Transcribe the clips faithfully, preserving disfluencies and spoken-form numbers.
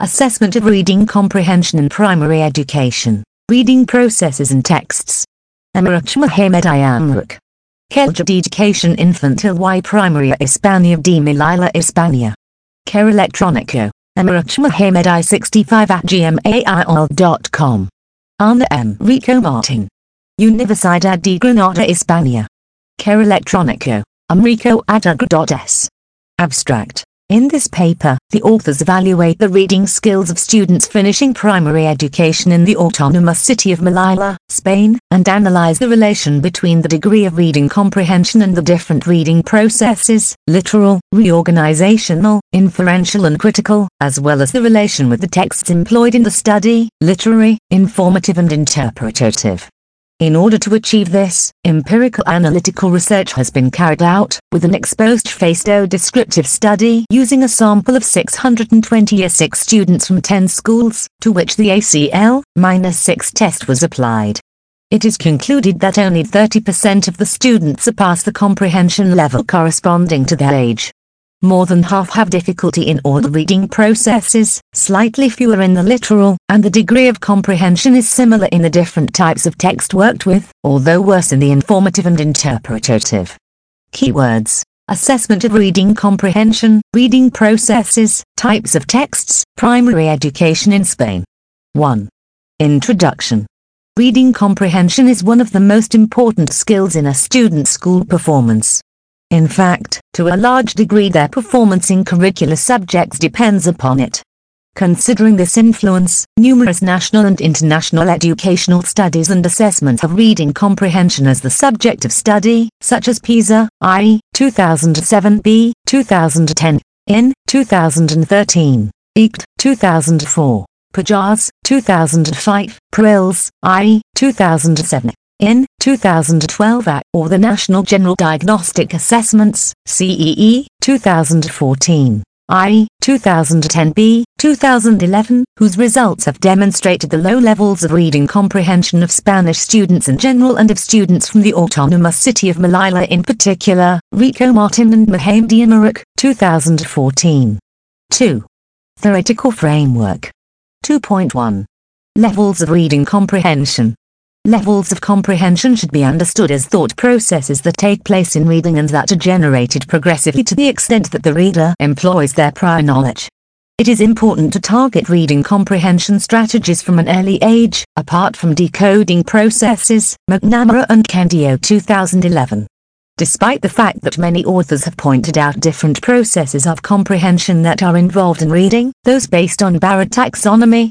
Assessment of reading comprehension in primary education. Reading processes and texts. Emmerich Mohamed Ayamruk. Kelja de Education Infantil y Primaria Hispania de Melilla Hispania. Care Electronico. Emmerich Mohamed I sixty-five at gmail dot com. Ana Enrico Martin. Universidad de Granada Hispania. Care Electronico. Enrico Adagra.s. Abstract. In this paper, the authors evaluate the reading skills of students finishing primary education in the autonomous city of Melilla, Spain, and analyze the relation between the degree of reading comprehension and the different reading processes, literal, reorganizational, inferential and critical, as well as the relation with the texts employed in the study, literary, informative and interpretative. In order to achieve this, empirical analytical research has been carried out, with an exposed face-to descriptive study using a sample of six hundred twenty year six students from ten schools, to which the A C L six test was applied. It is concluded that only thirty percent of the students surpass the comprehension level corresponding to their age. More than half have difficulty in all the reading processes, slightly fewer in the literal, and the degree of comprehension is similar in the different types of text worked with, although worse in the informative and interpretative. Keywords: assessment of reading comprehension, reading processes, types of texts, primary education in Spain. one. Introduction. Reading comprehension is one of the most important skills in a student's school performance. In fact, to a large degree their performance in curricular subjects depends upon it. Considering this influence, numerous national and international educational studies and assessments of reading comprehension as the subject of study, such as PISA, I E, two thousand seven B, two thousand ten, I N, two thousand thirteen, I C T, two thousand four, PIJAS, two thousand five, PRILS, I E, two thousand seven. In two thousand twelve A, or the National General Diagnostic Assessments, C E E, two thousand fourteen, I E, two thousand ten B, two thousand eleven, whose results have demonstrated the low levels of reading comprehension of Spanish students in general and of students from the autonomous city of Melilla in particular, Rico Martin and Mohamed Ayamruk, two thousand fourteen. two. Theoretical framework. two point one. Levels of reading comprehension. Levels of comprehension should be understood as thought processes that take place in reading and that are generated progressively to the extent that the reader employs their prior knowledge. It is important to target reading comprehension strategies from an early age, apart from decoding processes, McNamara and Candio two thousand eleven. Despite the fact that many authors have pointed out different processes of comprehension that are involved in reading, those based on Barrett taxonomy,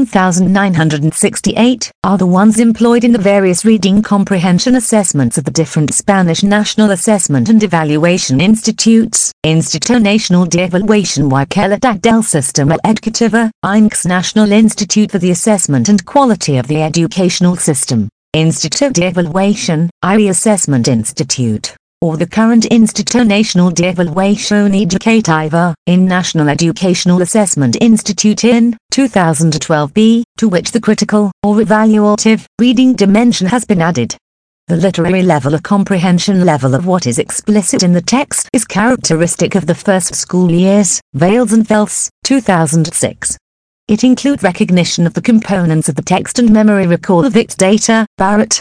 nineteen sixty-eight, are the ones employed in the various reading comprehension assessments of the different Spanish National Assessment and Evaluation Institutes, Instituto Nacional de Evaluación y Calidad del Sistema Educativo, I N C S National Institute for the Assessment and Quality of the Educational System, Instituto de Evaluación, I E Assessment Institute, or the current Instituto Nacional de Evaluación Educativa, in National Educational Assessment Institute in two thousand twelve B, to which the critical, or evaluative, reading dimension has been added. The literary level of comprehension level of what is explicit in the text is characteristic of the first school years, Vales and Fels, two thousand six. It includes recognition of the components of the text and memory recall of its data, Barrett,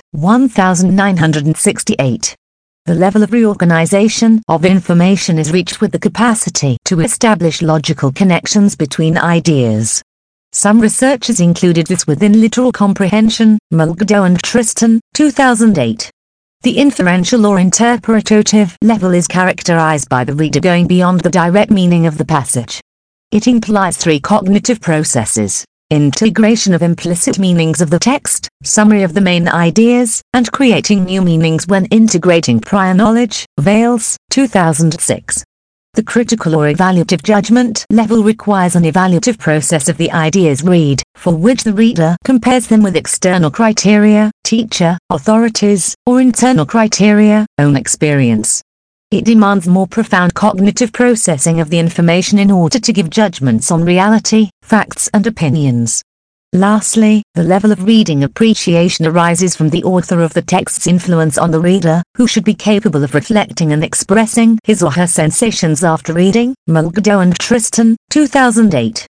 nineteen sixty-eight. The level of reorganization of information is reached with the capacity to establish logical connections between ideas. Some researchers included this within literal comprehension, Mulgado and Tristan, two thousand eight. The inferential or interpretative level is characterized by the reader going beyond the direct meaning of the passage. It implies three cognitive processes: integration of implicit meanings of the text, summary of the main ideas, and creating new meanings when integrating prior knowledge, Vales, two thousand six. The critical or evaluative judgment level requires an evaluative process of the ideas read, for which the reader compares them with external criteria, teacher, authorities, or internal criteria, own experience. It demands more profound cognitive processing of the information in order to give judgments on reality, facts and opinions. Lastly, the level of reading appreciation arises from the author of the text's influence on the reader, who should be capable of reflecting and expressing his or her sensations after reading, Mulgado and Tristan, two thousand eight.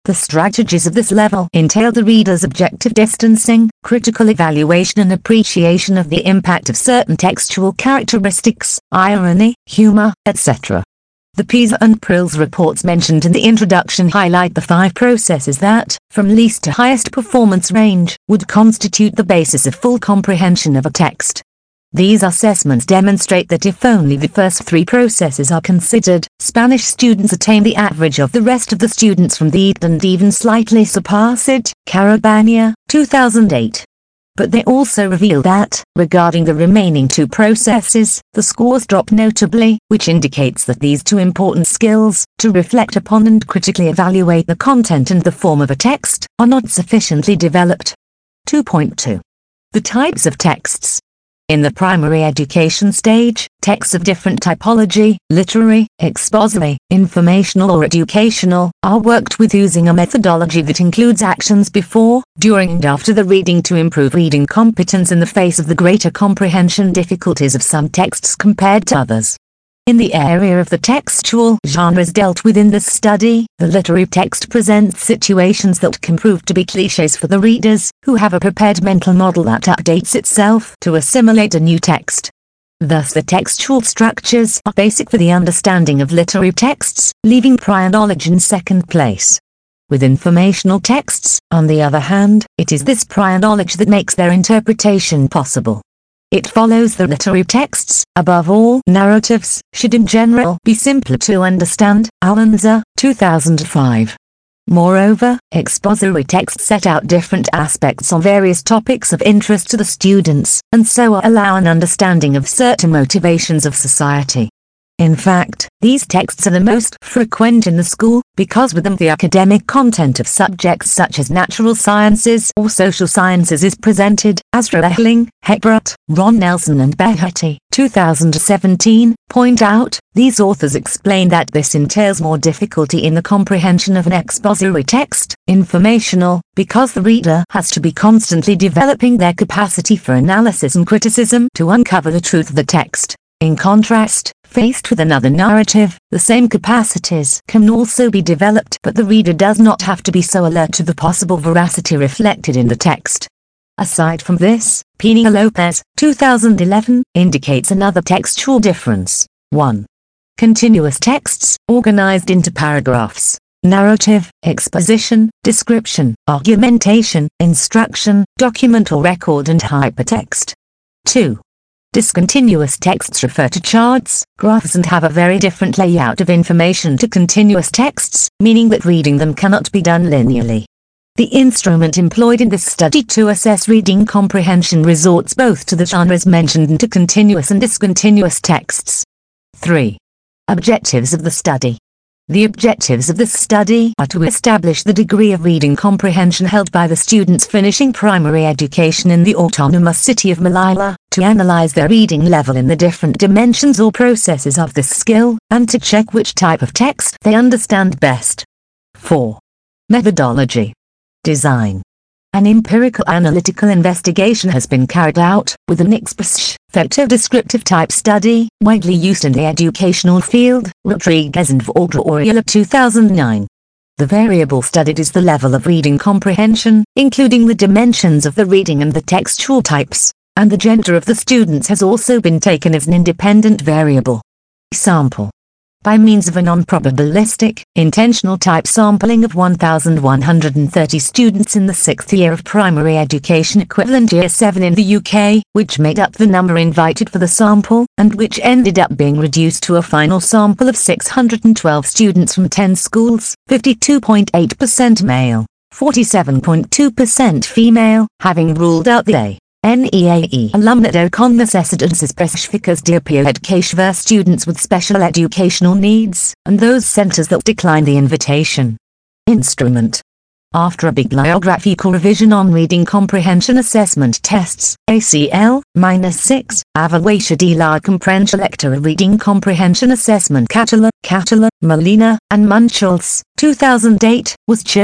The strategies of this level entail the reader's objective distancing, critical evaluation and appreciation of the impact of certain textual characteristics, irony, humor, et cetera. The PISA and PRILS reports mentioned in the introduction highlight the five processes that, from least to highest performance range, would constitute the basis of full comprehension of a text. These assessments demonstrate that if only the first three processes are considered, Spanish students attain the average of the rest of the students from the E T and even slightly surpass it, Carabania, two thousand eight. But they also reveal that, regarding the remaining two processes, the scores drop notably, which indicates that these two important skills, to reflect upon and critically evaluate the content and the form of a text, are not sufficiently developed. two point two. The types of texts. In the primary education stage, texts of different typology, literary, expository, informational or educational, are worked with using a methodology that includes actions before, during and after the reading to improve reading competence in the face of the greater comprehension difficulties of some texts compared to others. In the area of the textual genres dealt with in this study, the literary text presents situations that can prove to be clichés for the readers, who have a prepared mental model that updates itself to assimilate a new text. Thus the textual structures are basic for the understanding of literary texts, leaving prior knowledge in second place. With informational texts, on the other hand, it is this prior knowledge that makes their interpretation possible. It follows that literary texts, above all narratives, should in general be simpler to understand, Almanza, two thousand five. Moreover, expository texts set out different aspects on various topics of interest to the students, and so allow an understanding of certain motivations of society. In fact, these texts are the most frequent in the school, because with them the academic content of subjects such as natural sciences or social sciences is presented, as Roehling, Heckbrodt, Ron Nelson and Behetti, two thousand seventeen, point out. These authors explain that this entails more difficulty in the comprehension of an expository text, informational, because the reader has to be constantly developing their capacity for analysis and criticism to uncover the truth of the text. In contrast, faced with another narrative, the same capacities can also be developed, but the reader does not have to be so alert to the possible veracity reflected in the text. Aside from this, Pena Lopez, two thousand eleven, indicates another textual difference. one. Continuous texts, organized into paragraphs. Narrative, exposition, description, argumentation, instruction, document or record and hypertext. two. Discontinuous texts refer to charts, graphs and have a very different layout of information to continuous texts, meaning that reading them cannot be done linearly. The instrument employed in this study to assess reading comprehension resorts both to the genres mentioned and to continuous and discontinuous texts. three. Objectives of the study. The objectives of this study are to establish the degree of reading comprehension held by the students finishing primary education in the autonomous city of Melilla, to analyze their reading level in the different dimensions or processes of this skill, and to check which type of text they understand best. four. Methodology. Design. An empirical analytical investigation has been carried out, with an express-factor descriptive type study, widely used in the educational field, Rodriguez and Valdroreala two thousand nine. The variable studied is the level of reading comprehension, including the dimensions of the reading and the textual types, and the gender of the students has also been taken as an independent variable. Sample. By means of a non-probabilistic, intentional type sampling of one thousand one hundred thirty students in the sixth year of primary education equivalent year seven in the U K, which made up the number invited for the sample, and which ended up being reduced to a final sample of six hundred twelve students from ten schools, fifty-two point eight percent male, forty-seven point two percent female, having ruled out the A. N E A E alumnado con necessidades específicas de apoyo educativo students with special educational needs, and those centers that declined the invitation. Instrument. After a bibliographical revision on reading comprehension assessment tests, A C L six, Evaluação de la Compreensão Lectora Reading Comprehension Assessment Català, Català, Molina, and Munchals, two thousand eight, was chosen.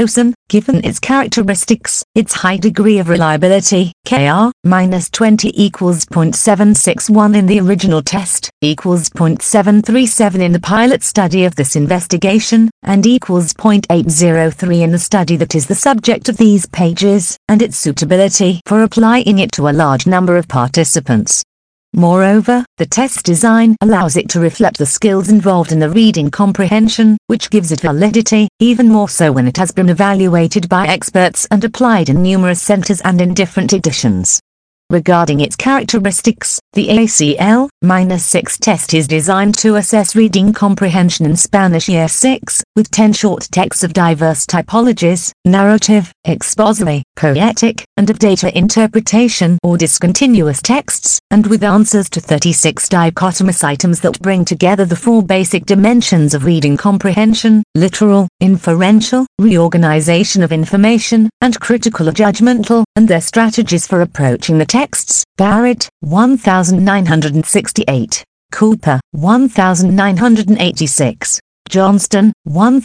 Given its characteristics, its high degree of reliability, K R minus twenty equals zero point seven six one in the original test, equals zero point seven three seven in the pilot study of this investigation, and equals zero point eight zero three in the study that is the subject of these pages, and its suitability for applying it to a large number of participants. Moreover, the test design allows it to reflect the skills involved in the reading comprehension, which gives it validity, even more so when it has been evaluated by experts and applied in numerous centers and in different editions. Regarding its characteristics, the A C L six test is designed to assess reading comprehension in Spanish Year six, with ten short texts of diverse typologies, narrative, expository, poetic, and of data interpretation or discontinuous texts, and with answers to thirty-six dichotomous items that bring together the four basic dimensions of reading comprehension: literal, inferential, reorganization of information, and critical or judgmental, and their strategies for approaching the texts. Barrett, nineteen sixty-eight. Cooper, nineteen eighty-six. Johnston,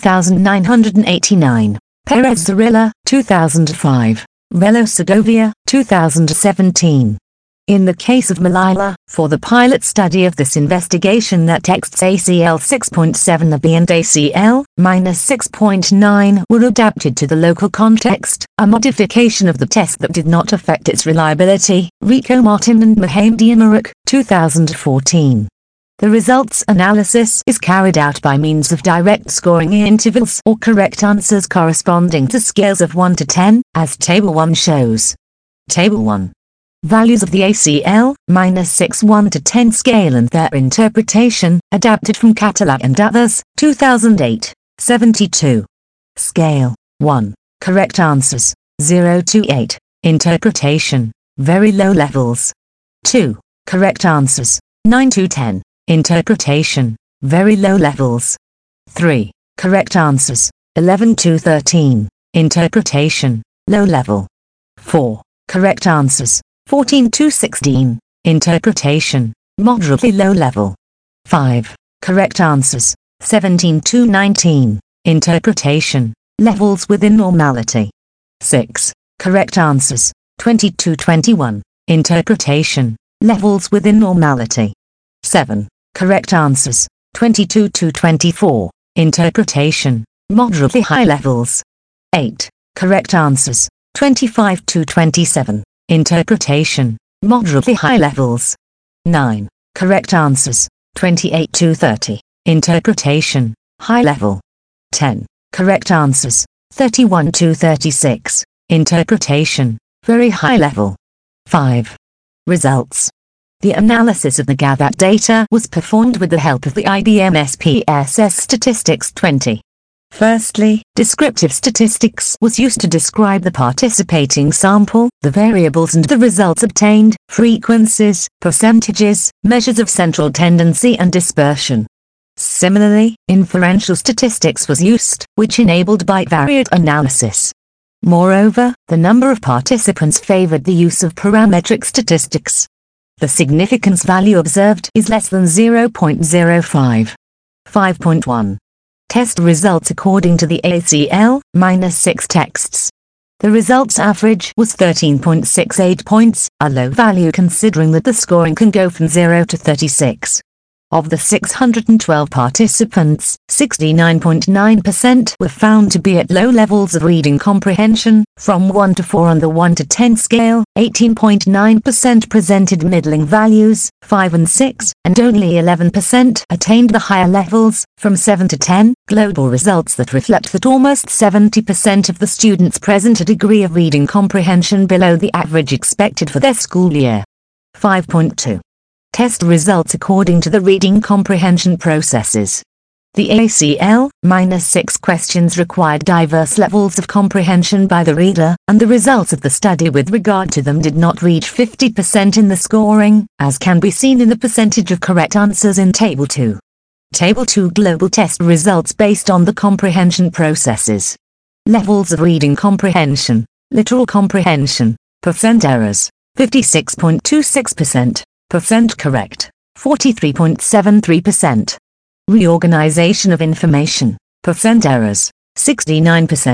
nineteen eighty-nine. Perez Zarilla, two thousand five. Rello Segovia, two thousand seventeen. In the case of Malila, for the pilot study of this investigation, that texts A C L six point seven A B and A C L six point nine were adapted to the local context, a modification of the test that did not affect its reliability. Rico Martin and Mohamed Amaruk, two thousand fourteen. The results analysis is carried out by means of direct scoring intervals or correct answers corresponding to scales of one to ten, as Table one shows. Table one. Values of the A C L six one to ten scale and their interpretation, adapted from Català and others, two thousand eight, seventy-two. Scale one. Correct answers, zero to eight. Interpretation, very low levels. two. Correct answers, nine to ten. Interpretation, very low levels. three. Correct answers, eleven to thirteen. Interpretation, low level. four. Correct answers, fourteen to sixteen. Interpretation, moderately low level. five. Correct answers, seventeen to nineteen. Interpretation, levels within normality. six. Correct answers, twenty to twenty-one. Interpretation, levels within normality. seven. Correct answers, twenty-two to twenty-four. Interpretation, moderately high levels. eight. Correct answers, twenty-five to twenty-seven. Interpretation, moderately high levels. nine. Correct answers, twenty-eight to thirty. Interpretation, high level. ten. Correct answers, thirty-one to thirty-six. Interpretation, very high level. five. Results. The analysis of the gathered data was performed with the help of the I B M S P S S Statistics twenty. Firstly, descriptive statistics was used to describe the participating sample, the variables and the results obtained, frequencies, percentages, measures of central tendency and dispersion. Similarly, inferential statistics was used, which enabled bivariate analysis. Moreover, the number of participants favored the use of parametric statistics. The significance value observed is less than zero point zero five. five point one. Test results according to the A C L six texts. The results average was thirteen point six eight points, a low value considering that the scoring can go from zero to thirty-six. Of the six hundred twelve participants, sixty-nine point nine percent were found to be at low levels of reading comprehension, from one to four on the one to ten scale, eighteen point nine percent presented middling values, five and six, and only eleven percent attained the higher levels, from seven to ten. Global results that reflect that almost seventy percent of the students present a degree of reading comprehension below the average expected for their school year. five point two. Test results according to the reading comprehension processes. The A C L six questions required diverse levels of comprehension by the reader, and the results of the study with regard to them did not reach fifty percent in the scoring, as can be seen in the percentage of correct answers in Table two. Table two global test results based on the comprehension processes. Levels of reading comprehension, literal comprehension, percent errors, fifty-six point two six percent. Percent correct, forty-three point seven three percent. Reorganization of information, percent errors, sixty-nine percent.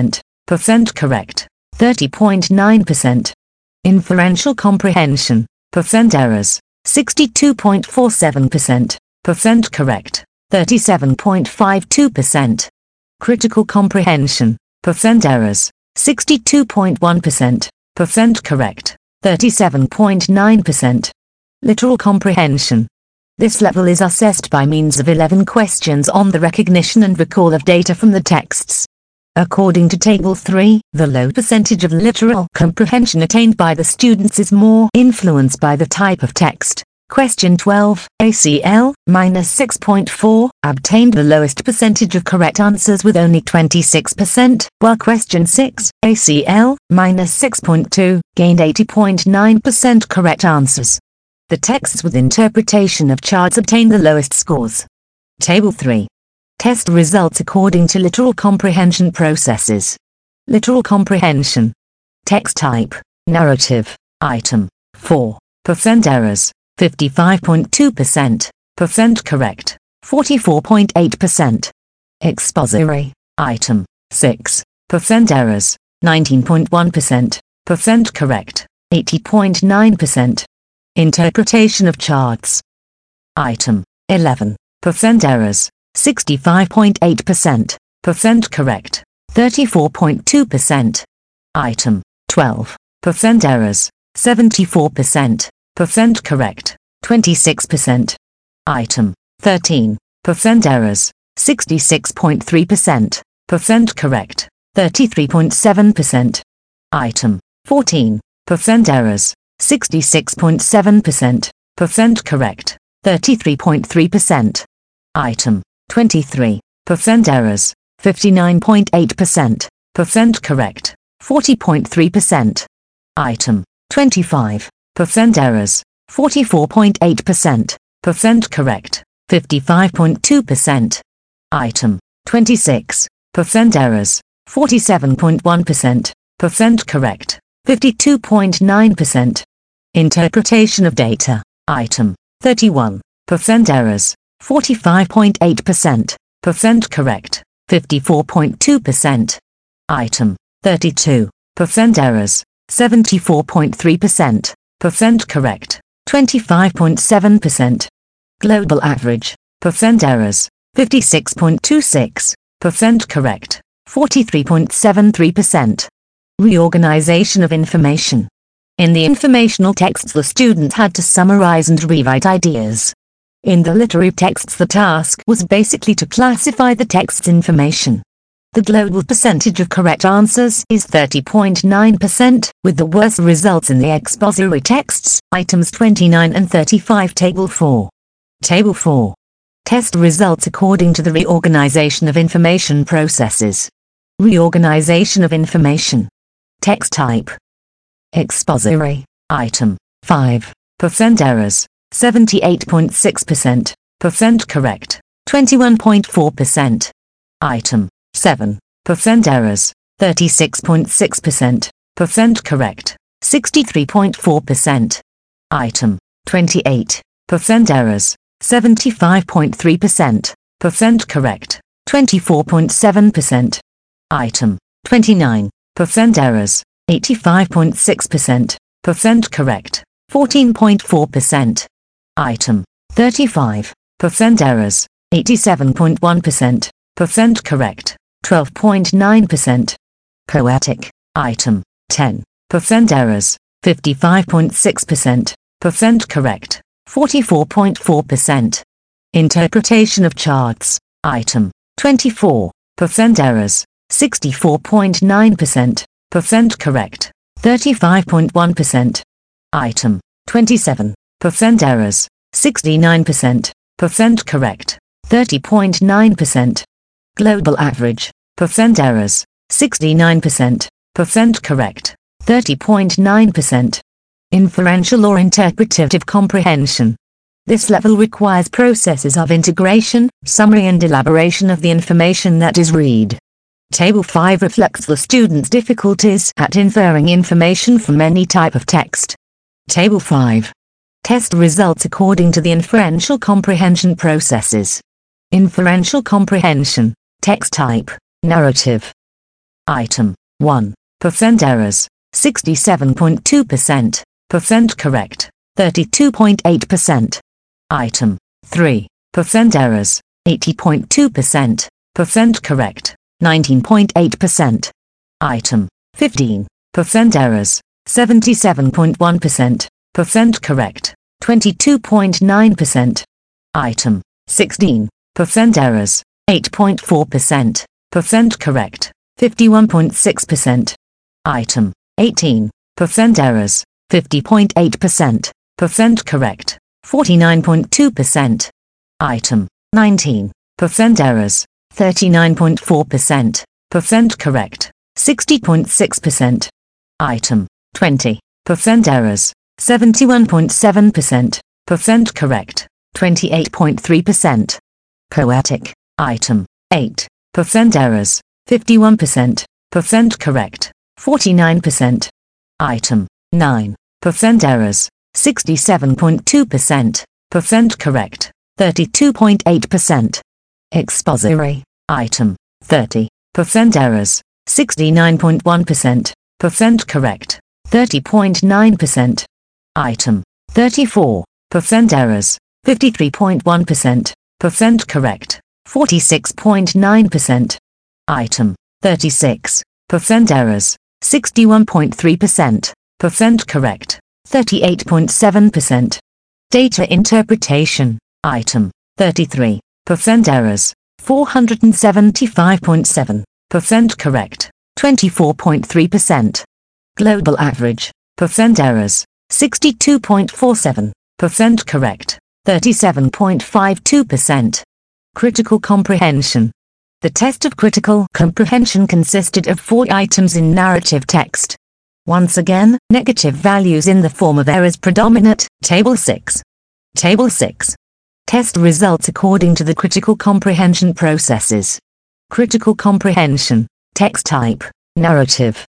percent correct, thirty point nine percent. Inferential comprehension, percent errors, sixty-two point four seven percent, percent correct, thirty-seven point five two percent. Critical comprehension, percent errors, sixty-two point one percent, percent correct, thirty-seven point nine percent. Literal comprehension. This level is assessed by means of eleven questions on the recognition and recall of data from the texts. According to Table three, the low percentage of literal comprehension attained by the students is more influenced by the type of text. Question twelve, A C L, minus six point four, obtained the lowest percentage of correct answers with only twenty-six percent, while question six, A C L, minus six point two, gained eighty point nine percent correct answers. The texts with interpretation of charts obtained the lowest scores. Table three. Test results according to literal comprehension processes. Literal comprehension. Text type, narrative, item, four percent errors, fifty-five point two percent, percent correct, forty-four point eight percent. Expository, item, six percent errors, nineteen point one percent, percent correct, eighty point nine percent. Interpretation of charts. Item, eleven percent errors, sixty-five point eight percent, percent correct, thirty-four point two percent. Item, twelve percent errors, seventy-four percent, percent correct, twenty-six percent. Item, thirteen percent errors, sixty-six point three percent, percent correct, thirty-three point seven percent. Item, fourteen percent errors, sixty-six point seven percent, percent correct, thirty-three point three percent. Item, twenty-three percent errors, fifty-nine point eight percent, percent correct, forty point three percent. Item, twenty-five percent errors, forty-four point eight percent, percent correct, fifty-five point two percent. Item, twenty-six percent errors, forty-seven point one percent, percent correct, fifty-two point nine percent. Interpretation of data. Item, thirty-one percent errors, forty-five point eight percent, percent correct, fifty-four point two percent. Item, thirty-two percent errors, seventy-four point three percent, percent correct, twenty-five point seven percent. Global average, percent errors, fifty-six point two six, percent correct, forty-three point seven three percent. Reorganization of information. In the informational texts, the student had to summarize and rewrite ideas. In the literary texts, the task was basically to classify the text's information. The global percentage of correct answers is thirty point nine percent, with the worst results in the expository texts, items twenty-nine and thirty-five. Table four. Table four. Test results according to the reorganization of information processes. Reorganization of information. Text type. Expository, item, five percent errors, seventy-eight point six percent, percent correct, twenty-one point four percent. Item, seven percent errors, thirty-six point six percent, percent correct, sixty-three point four percent. Item, twenty-eight percent errors, seventy-five point three percent, percent correct, twenty-four point seven percent. Item, twenty-nine percent errors, eighty-five point six percent, percent correct, fourteen point four percent. Item, thirty-five percent errors, eighty-seven point one percent, percent correct, twelve point nine percent. Poetic, item, ten percent errors, fifty-five point six percent, percent correct, forty-four point four percent. Interpretation of charts, item, twenty-four percent errors, sixty-four point nine percent, percent correct, thirty-five point one percent. Item, twenty-seven percent errors, sixty-nine percent, percent correct, thirty point nine percent. Global average, percent errors, sixty-nine percent, percent correct, thirty point nine percent. Inferential or interpretative comprehension. This level requires processes of integration, summary and elaboration of the information that is read. Table five reflects the student's difficulties at inferring information from any type of text. Table five. Test results according to the inferential comprehension processes. Inferential comprehension. Text type, narrative. Item, one percent errors, sixty-seven point two percent, percent correct, thirty-two point eight percent. Item three percent errors, eighty point two percent, percent correct, nineteen point eight percent. Item fifteen percent errors, seventy-seven point one percent, percent correct, twenty-two point nine percent. Item sixteen percent errors, eight point four percent, percent correct, fifty-one point six percent. Item eighteen percent errors, fifty point eight percent, percent correct, forty-nine point two percent. Item nineteen percent errors, thirty-nine point four percent, percent correct, sixty point six percent. Item twenty percent errors, seventy-one point seven percent, percent correct, twenty-eight point three percent. Poetic. Item eight percent errors, fifty-one percent, percent correct, forty-nine percent. Item nine percent errors, sixty-seven point two percent, percent correct, thirty-two point eight percent. Expository. Item thirty percent errors, sixty-nine point one percent, percent correct, thirty point nine percent. Item thirty-four percent errors, fifty-three point one percent, percent correct, forty-six point nine percent. Item thirty-six percent errors, sixty-one point three percent, percent correct, thirty-eight point seven percent. Data interpretation. Item thirty-three percent errors, four hundred seventy-five point seven, percent correct, twenty-four point three percent. Global average. Percent errors, sixty-two point four seven, percent correct, thirty-seven point five two percent. Critical comprehension. The test of critical comprehension consisted of four items in narrative text. Once again, negative values in the form of errors predominate. Table six. Table six. Test results according to the critical comprehension processes. Critical comprehension. Text type, narrative.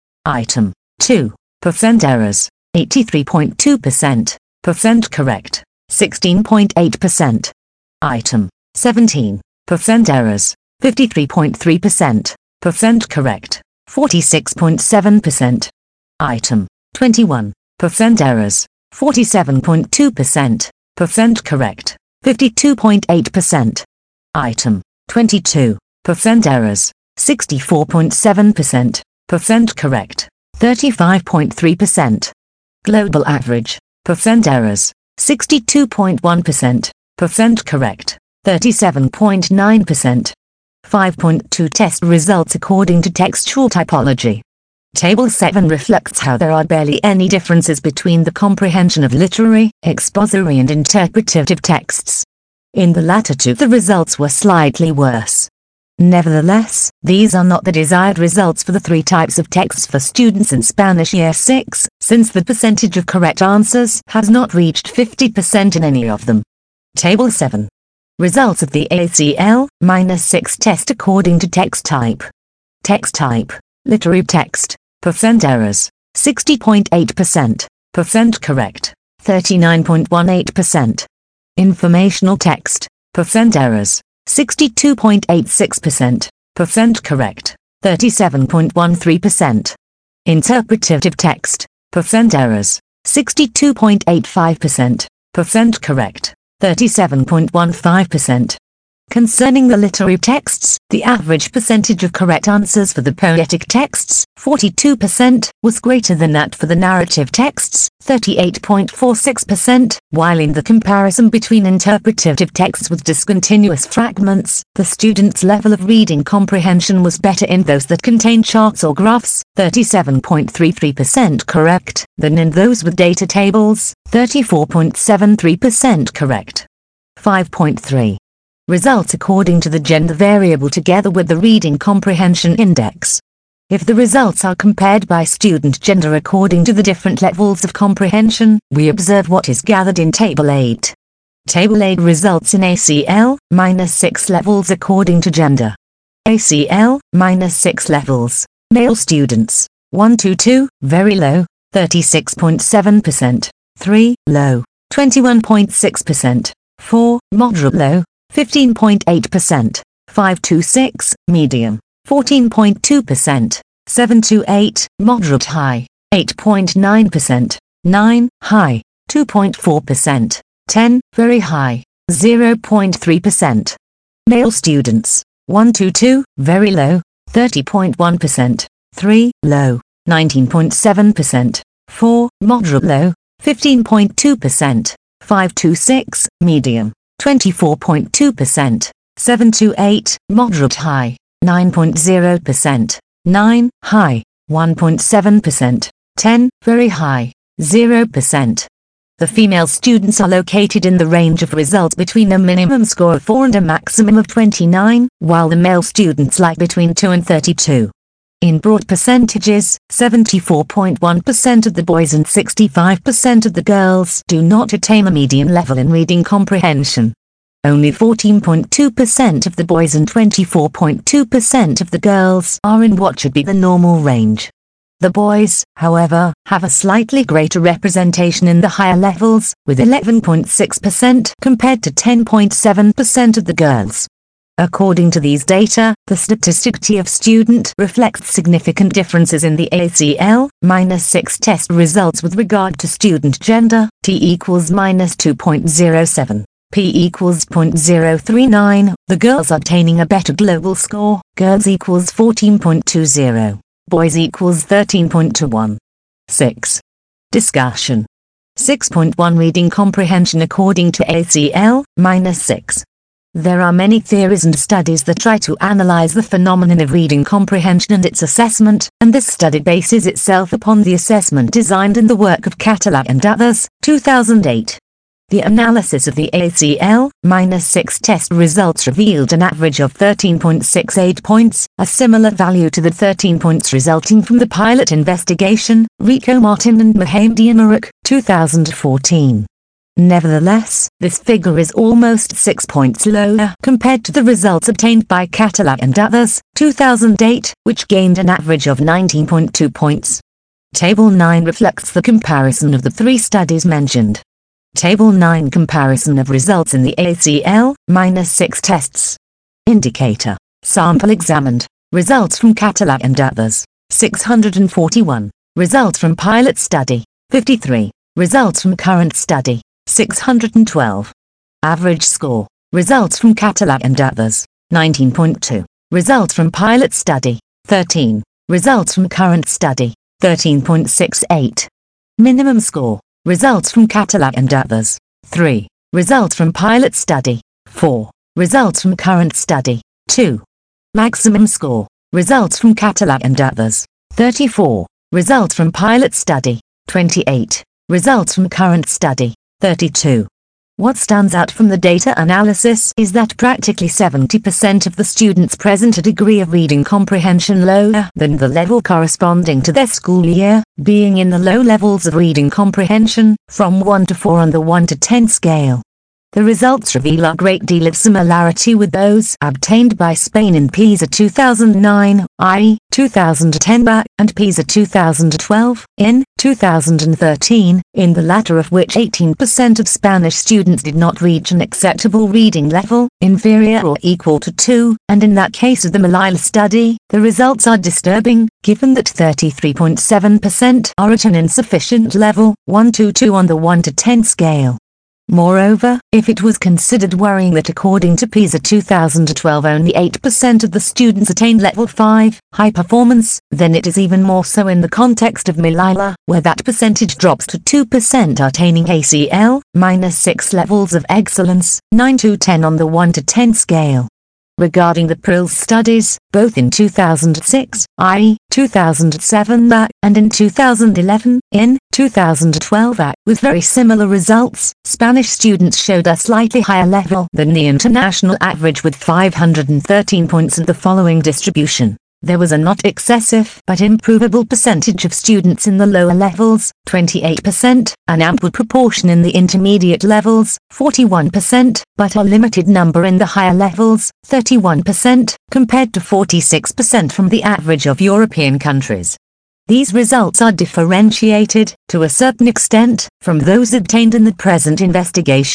Item two percent errors, eighty-three point two percent, percent correct, sixteen point eight percent. Item seventeen percent errors, fifty-three point three percent, percent correct, forty-six point seven percent. Item twenty-one percent errors, forty-seven point two percent, percent correct, fifty-two point eight percent. Item twenty-two percent errors, sixty-four point seven percent, percent correct, thirty-five point three percent. Global average. Percent errors, sixty-two point one percent, percent correct, thirty-seven point nine percent. five point two Test results according to textual typology. Table seven reflects how there are barely any differences between the comprehension of literary, expository and interpretative texts. In the latter two the results were slightly worse. Nevertheless, these are not the desired results for the three types of texts for students in Spanish Year six, since the percentage of correct answers has not reached fifty percent in any of them. Table seven. Results of the A C L six test according to text type. Text type, literary text, percent errors, sixty point eight percent, percent correct, thirty-nine point one eight percent. Informational text, percent errors, sixty-two point eight six percent, percent correct, thirty-seven point one three percent. Interpretative text, percent errors, sixty-two point eight five percent, percent correct, thirty-seven point one five percent. Concerning the literary texts, the average percentage of correct answers for the poetic texts, forty-two percent, was greater than that for the narrative texts, thirty-eight point four six percent, while in the comparison between interpretative texts with discontinuous fragments, the student's level of reading comprehension was better in those that contain charts or graphs, thirty-seven point three three percent correct, than in those with data tables, thirty-four point seven three percent correct. five point three. Results according to the gender variable together with the reading comprehension index. If the results are compared by student gender according to the different levels of comprehension, we observe what is gathered in Table eight. Table eight results in A C L six levels according to gender. A C L six levels. Male students, one to two, very low, thirty-six point seven percent, three, low, twenty-one point six percent, four, moderate low, fifteen point eight percent, five to six, medium, fourteen point two percent, seven to eight, moderate high, eight point nine percent, nine, high, two point four percent, ten, very high, zero point three percent. Male students, one to two, very low, thirty point one percent, three, low, nineteen point seven percent, four, moderate low, fifteen point two percent, five to six, medium, twenty-four point two percent, seven to eight, moderate high, nine point zero percent, nine, high, one point seven percent, ten, very high, zero percent. The female students are located in the range of results between a minimum score of four and a maximum of twenty-nine, while the male students lie between two and thirty-two. In broad percentages, seventy-four point one percent of the boys and sixty-five percent of the girls do not attain a median level in reading comprehension. Only fourteen point two percent of the boys and twenty-four point two percent of the girls are in what should be the normal range. The boys, however, have a slightly greater representation in the higher levels, with eleven point six percent compared to ten point seven percent of the girls. According to these data, the statistic T of student reflects significant differences in the A C L six test results with regard to student gender, T equals minus two point zero seven. P equals zero point zero three nine, the girls obtaining a better global score, girls equals fourteen point two zero. Boys equals thirteen point two one. six. Discussion. six point one Reading comprehension according to A C L six. There are many theories and studies that try to analyze the phenomenon of reading comprehension and its assessment, and this study bases itself upon the assessment designed in the work of Català and others, two thousand eight. The analysis of the A C L six test results revealed an average of thirteen point six eight points, a similar value to the thirteen points resulting from the pilot investigation, Rico Martin and Mohamedi Amarok, two thousand fourteen. Nevertheless, this figure is almost six points lower compared to the results obtained by Català and others, two thousand eight, which gained an average of nineteen point two points. Table nine reflects the comparison of the three studies mentioned. Table nine Comparison of results in the A C L six tests. Indicator. Sample examined. Results from Català and others. six hundred forty-one. Results from pilot study. fifty-three. Results from current study. six hundred twelve. Average score. Results from Català and others. nineteen point two. Results from pilot study. thirteen. Results from current study. thirteen point six eight. Minimum score. Results from Català and others. three. Results from pilot study. four. Results from current study. two. Maximum score. Results from Català and others. thirty-four. Results from pilot study. twenty-eight. Results from current study. thirty-two. What stands out from the data analysis is that practically seventy percent of the students present a degree of reading comprehension lower than the level corresponding to their school year, being in the low levels of reading comprehension, from one to four on the one to ten scale. The results reveal a great deal of similarity with those obtained by Spain in PISA two thousand nine, that is, two thousand ten B A C, and PISA two thousand twelve, in two thousand thirteen, in the latter of which eighteen percent of Spanish students did not reach an acceptable reading level, inferior or equal to two, and in that case of the Melilla study, the results are disturbing, given that thirty-three point seven percent are at an insufficient level, one to two on the one to ten scale. Moreover, if it was considered worrying that according to PISA two thousand twelve only eight percent of the students attained level five, high performance, then it is even more so in the context of Melilla, where that percentage drops to two percent attaining A C L six levels of excellence, nine to ten on the one to ten scale. Regarding the P R I L studies, both in two thousand six, that is, two thousand seven B A C, and in two thousand eleven, in two thousand twelve B A C, with very similar results, Spanish students showed a slightly higher level than the international average with five hundred thirteen points and the following distribution. There was a not excessive but improvable percentage of students in the lower levels, twenty-eight percent, an ample proportion in the intermediate levels, forty-one percent, but a limited number in the higher levels, thirty-one percent, compared to forty-six percent from the average of European countries. These results are differentiated, to a certain extent, from those obtained in the present investigation.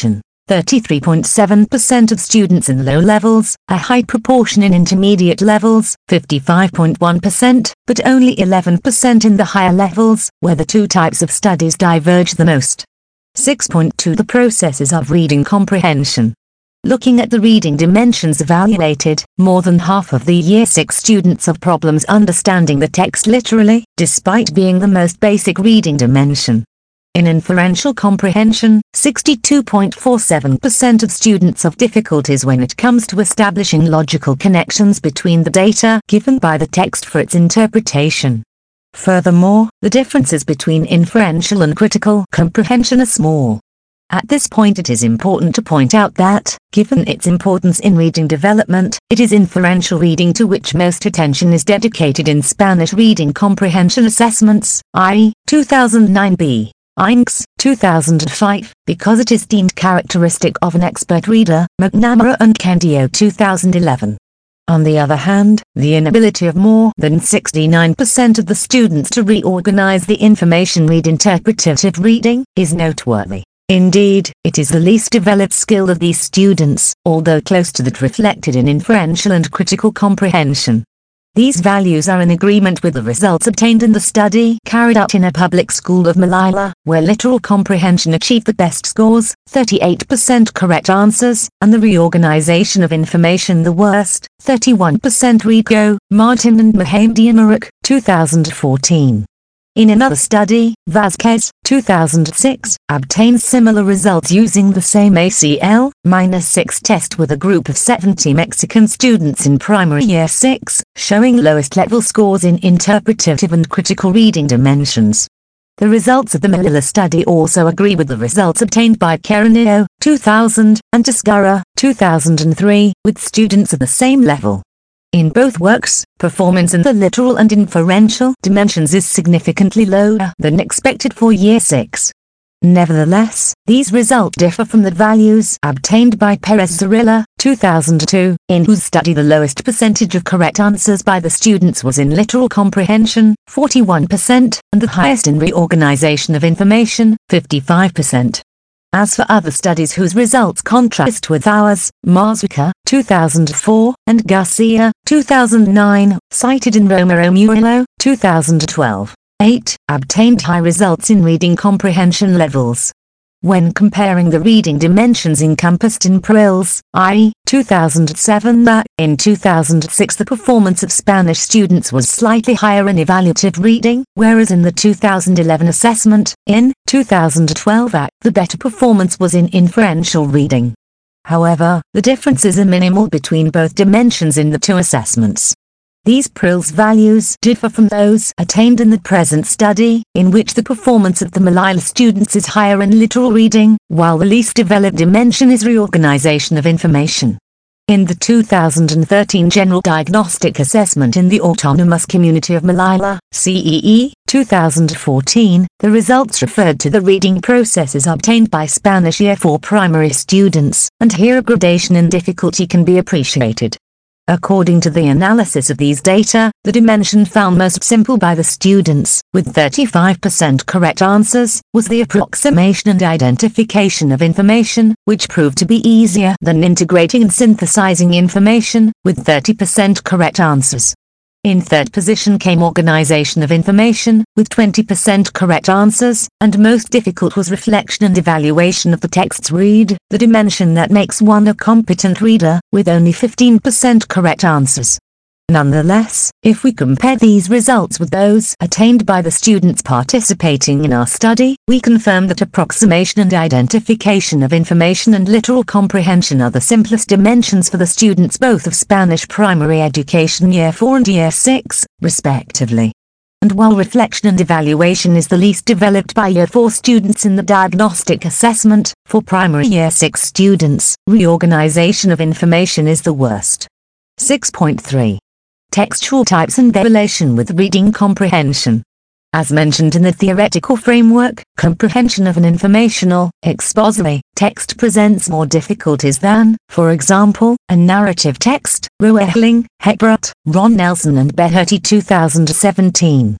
thirty-three point seven percent of students in low levels, a high proportion in intermediate levels, fifty-five point one percent, but only eleven percent in the higher levels, where the two types of studies diverge the most. six point two The processes of reading comprehension. Looking at the reading dimensions evaluated, more than half of the Year six students have problems understanding the text literally, despite being the most basic reading dimension. In inferential comprehension, sixty-two point four seven percent of students have difficulties when it comes to establishing logical connections between the data given by the text for its interpretation. Furthermore, the differences between inferential and critical comprehension are small. At this point it is important to point out that, given its importance in reading development, it is inferential reading to which most attention is dedicated in Spanish reading comprehension assessments, that is, two thousand nine B, I N C S, two thousand five, because it is deemed characteristic of an expert reader, McNamara and Candio two thousand eleven. On the other hand, the inability of more than sixty-nine percent of the students to reorganize the information read interpretative reading is noteworthy. Indeed, it is the least developed skill of these students, although close to that reflected in inferential and critical comprehension. These values are in agreement with the results obtained in the study carried out in a public school of Melilla, where literal comprehension achieved the best scores, thirty-eight percent correct answers, and the reorganization of information the worst, thirty-one percent. Rigo, Martin and Mahmadian, two thousand fourteen. In another study, Vasquez, two thousand six, obtained similar results using the same A C L six test with a group of seventy Mexican students in primary year six, showing lowest level scores in interpretative and critical reading dimensions. The results of the Melilla study also agree with the results obtained by Carineo, two thousand, and Tascara, two thousand three, with students of the same level. In both works, performance in the literal and inferential dimensions is significantly lower than expected for Year six. Nevertheless, these results differ from the values obtained by Perez Zorrilla, two thousand two, in whose study the lowest percentage of correct answers by the students was in literal comprehension, forty-one percent, and the highest in reorganization of information, fifty-five percent. As for other studies whose results contrast with ours, Marzouka, two thousand four, and Garcia, two thousand nine, cited in Romero Murillo, two thousand twelve, eight, obtained high results in reading comprehension levels. When comparing the reading dimensions encompassed in PRILS, that is, two thousand seven, that, in two thousand six the performance of Spanish students was slightly higher in evaluative reading, whereas in the two thousand eleven assessment, in two thousand twelve, that, the better performance was in inferential reading. However, the differences are minimal between both dimensions in the two assessments. These PRILS values differ from those attained in the present study, in which the performance of the Melilla students is higher in literal reading, while the least developed dimension is reorganization of information. In the two thousand thirteen General Diagnostic Assessment in the Autonomous Community of Melilla, C E E, two thousand fourteen, the results referred to the reading processes obtained by Spanish Year four primary students, and here a gradation in difficulty can be appreciated. According to the analysis of these data, the dimension found most simple by the students, with thirty-five percent correct answers, was the approximation and identification of information, which proved to be easier than integrating and synthesizing information, with thirty percent correct answers. In third position came organization of information, with twenty percent correct answers, and most difficult was reflection and evaluation of the texts read, the dimension that makes one a competent reader, with only fifteen percent correct answers. Nonetheless, if we compare these results with those attained by the students participating in our study, we confirm that approximation and identification of information and literal comprehension are the simplest dimensions for the students both of Spanish primary education Year four and Year six, respectively. And while reflection and evaluation is the least developed by Year four students in the diagnostic assessment, for primary Year six students, reorganization of information is the worst. six point three. Textual types and their relation with reading comprehension. As mentioned in the theoretical framework, comprehension of an informational, expository, text presents more difficulties than, for example, a narrative text, Roehling, Heckbrot, Ron Nelson and Beherty two thousand seventeen.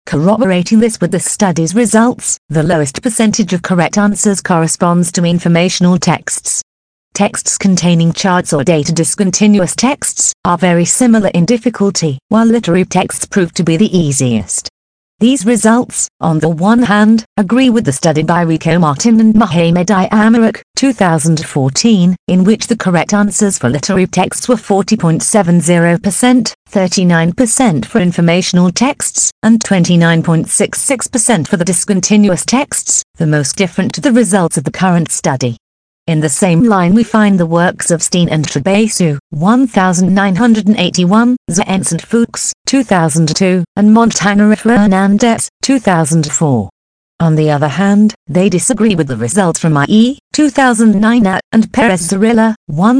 Corroborating this with the study's results, the lowest percentage of correct answers corresponds to informational texts. Texts containing charts or data. Discontinuous texts are very similar in difficulty, while literary texts prove to be the easiest. These results, on the one hand, agree with the study by Rico Martin and Mohamed I. Amarok, two thousand fourteen, in which the correct answers for literary texts were forty point seven zero percent, thirty-nine percent for informational texts, and twenty-nine point six six percent for the discontinuous texts, the most different to the results of the current study. In the same line we find the works of Steen and Trabesu, nineteen eighty-one, Zaentz and Fuchs, two thousand two, and Montana and Fernandez, two thousand four. On the other hand, they disagree with the results from I E, two thousand nine, and Perez Zorilla,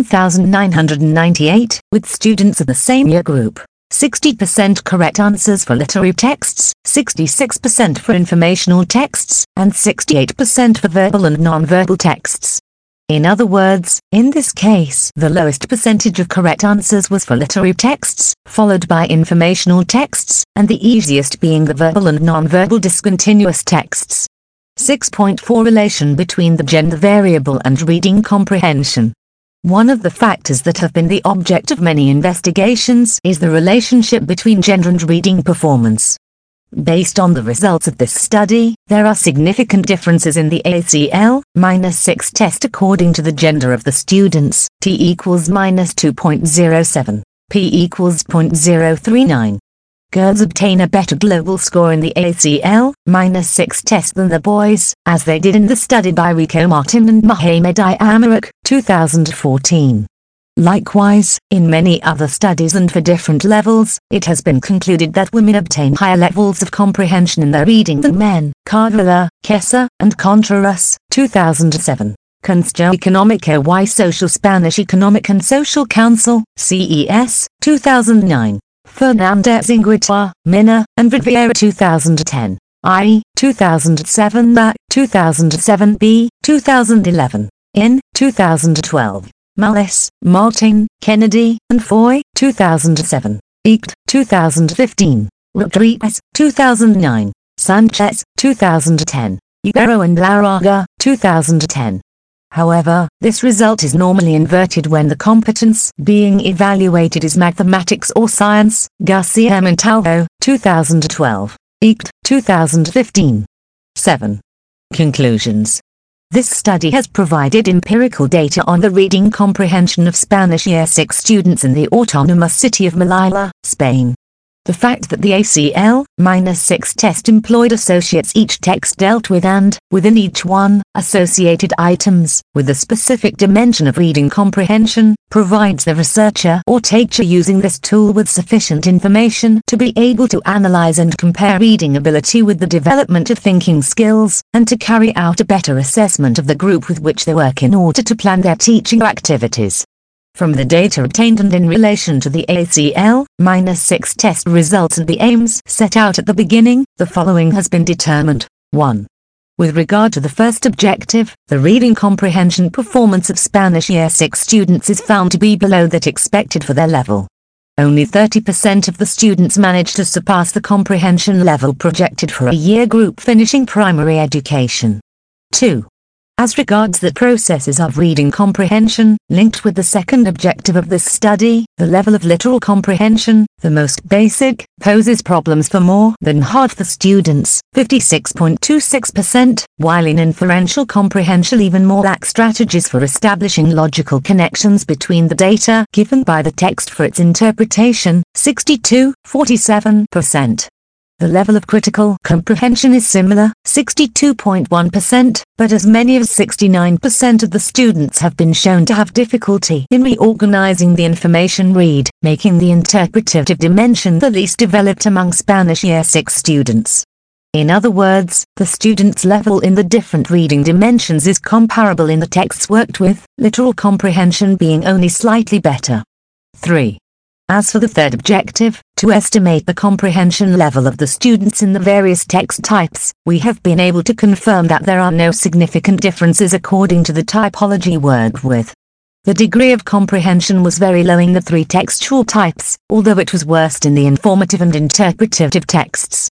nineteen ninety-eight, with students of the same year group. sixty percent correct answers for literary texts, sixty-six percent for informational texts, and sixty-eight percent for verbal and non-verbal texts. In other words, in this case, the lowest percentage of correct answers was for literary texts, followed by informational texts, and the easiest being the verbal and non-verbal discontinuous texts. six point four Relation between the gender variable and reading comprehension. One of the factors that have been the object of many investigations is the relationship between gender and reading performance. Based on the results of this study, there are significant differences in the A C L six test according to the gender of the students, T equals minus two point zero seven, P equals zero point zero three nine. Girls obtain a better global score in the A C L six test than the boys, as they did in the study by Rico Martin and Mohamed I. Amarok, two thousand fourteen. Likewise, in many other studies and for different levels, it has been concluded that women obtain higher levels of comprehension in their reading than men. Carvela, Kessa, and Contreras, two thousand seven. Constitución Económica y Social Spanish Economic and Social Council, C E S, two thousand nine. Fernandez Inguitua, Mina, and Riviera two thousand ten. I E, two thousand seven. Back, two thousand seven. B, two thousand eleven. In, two thousand twelve. Mallis, Martin, Kennedy, and Foy, two thousand seven. Echt, two thousand fifteen. Rodriguez, two thousand nine. Sanchez, two thousand ten. Ibero and Laraga, two thousand ten. However, this result is normally inverted when the competence being evaluated is mathematics or science. Garcia Montalvo, two thousand twelve. Echt, two thousand fifteen. seven. Conclusions. This study has provided empirical data on the reading comprehension of Spanish Year six students in the autonomous city of Melilla, Spain. The fact that the A C L six test employed associates each text dealt with and, within each one, associated items, with a specific dimension of reading comprehension, provides the researcher or teacher using this tool with sufficient information to be able to analyze and compare reading ability with the development of thinking skills, and to carry out a better assessment of the group with which they work in order to plan their teaching activities. From the data obtained and in relation to the A C L six test results and the aims set out at the beginning, the following has been determined. one. With regard to the first objective, the reading comprehension performance of Spanish Year six students is found to be below that expected for their level. Only thirty percent of the students managed to surpass the comprehension level projected for a year group finishing primary education. two. As regards the processes of reading comprehension, linked with the second objective of this study, the level of literal comprehension, the most basic, poses problems for more than half the students, fifty-six point two six percent, while in inferential comprehension even more lack strategies for establishing logical connections between the data given by the text for its interpretation, sixty-two point four seven percent. The level of critical comprehension is similar, sixty-two point one percent, but as many as sixty-nine percent of the students have been shown to have difficulty in reorganizing the information read, making the interpretative dimension the least developed among Spanish Year six students. In other words, the students' level in the different reading dimensions is comparable in the texts worked with, literal comprehension being only slightly better. three. As for the third objective, to estimate the comprehension level of the students in the various text types, we have been able to confirm that there are no significant differences according to the typology worked with. The degree of comprehension was very low in the three textual types, although it was worst in the informative and interpretative texts.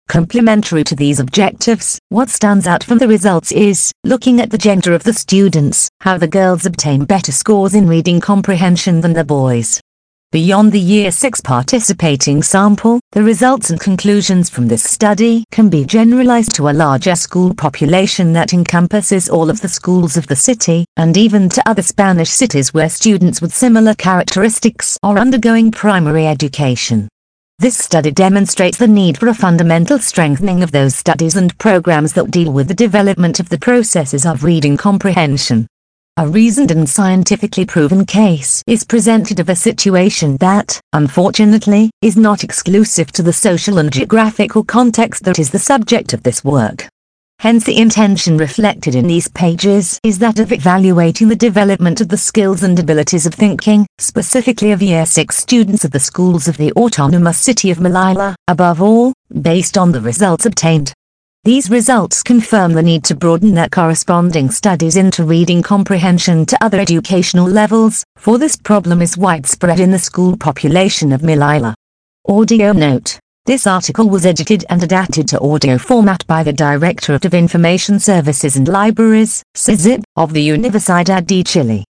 Complementary to these objectives, what stands out from the results is, looking at the gender of the students, how the girls obtain better scores in reading comprehension than the boys. Beyond the Year six participating sample, the results and conclusions from this study can be generalized to a larger school population that encompasses all of the schools of the city, and even to other Spanish cities where students with similar characteristics are undergoing primary education. This study demonstrates the need for a fundamental strengthening of those studies and programs that deal with the development of the processes of reading comprehension. A reasoned and scientifically proven case is presented of a situation that, unfortunately, is not exclusive to the social and geographical context that is the subject of this work. Hence the intention reflected in these pages is that of evaluating the development of the skills and abilities of thinking, specifically of Year six students of the schools of the autonomous city of Melilla, above all, based on the results obtained. These results confirm the need to broaden their corresponding studies into reading comprehension to other educational levels, for this problem is widespread in the school population of Melilla. Audio note. This article was edited and adapted to audio format by the Directorate of Information Services and Libraries, C I S I P, of the Universidad de Chile.